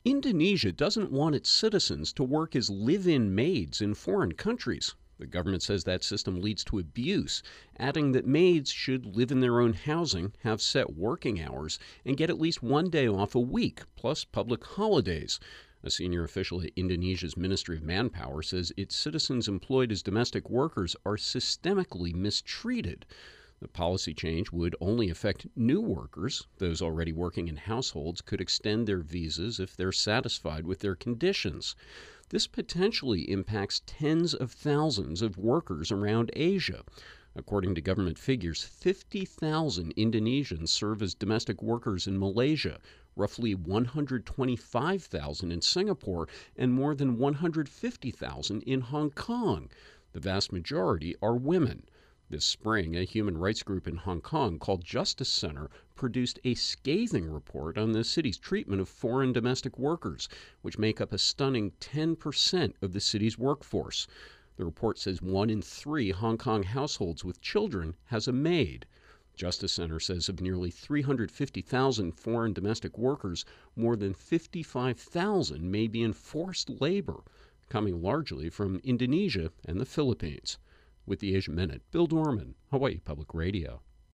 Indonesia doesn't want its citizens to work as live-in maids in foreign countries. The government says that system leads to abuse, adding that maids should live in their own housing, have set working hours, and get at least one day off a week, plus public holidays. A senior official at Indonesia's Ministry of Manpower says its citizens employed as domestic workers are systemically mistreated. The policy change would only affect new workers. Those already working in households could extend their visas if they're satisfied with their conditions. This potentially impacts tens of thousands of workers around Asia. According to government figures, 50,000 Indonesians serve as domestic workers in Malaysia, roughly 125,000 in Singapore, and more than 150,000 in Hong Kong. The vast majority are women. This spring, a human rights group in Hong Kong called Justice Center produced a scathing report on the city's treatment of foreign domestic workers, which make up a stunning 10% of the city's workforce. The report says 1 in 3 Hong Kong households with children has a maid. Justice Center says of nearly 350,000 foreign domestic workers, more than 55,000 may be in forced labor, coming largely from Indonesia and the Philippines. With the Asia Minute, Bill Dorman, Hawaii Public Radio.